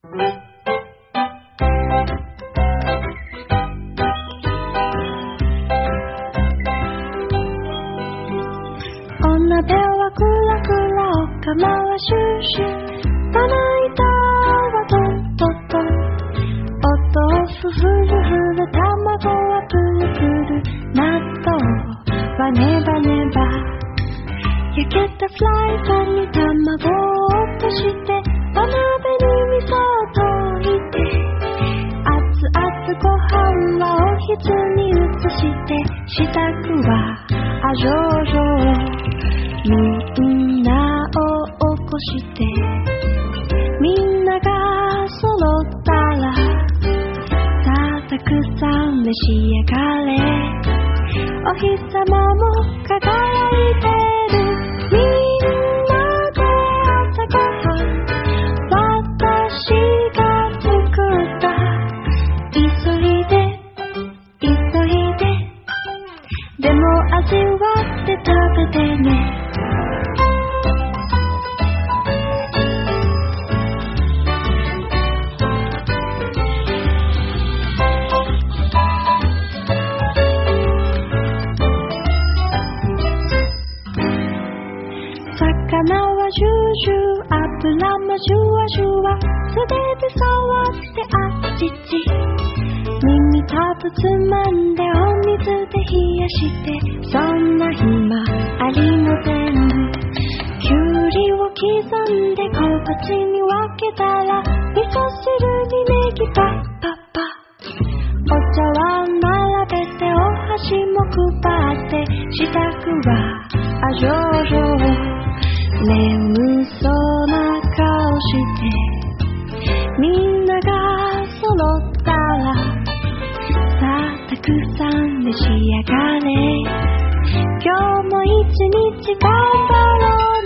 お鍋はクラクラ、お釜はシューシュー、まな板はトントントン、お豆腐フルフル、卵はプルプル、納豆はネバネバ、焼けたフライパンに卵を落として、お鍋に味噌を溶いて、熱々ご飯はおひつに移して、支度はあじょうじょう、みんなを起こして、みんなが揃ったら、さあたくさん召し上がれ、お日様も輝いてる、みんなで朝ごはん、私が作った、急いで急いで、でも味わって食べてね。魚はジュージュー、油もジュワジュワ、素手で触ってあっちち、耳たぶつまんでお水で冷やして、そんな暇ありません。きゅうりを刻んで小鉢に分けたら、味噌汁にネギパッパッパ、お茶碗並べてお箸も配って、支度はあじょうじょう、眠そうな顔して、みんなが揃ったら、さあたくさん召し上がれ、今日も一日頑張ろう。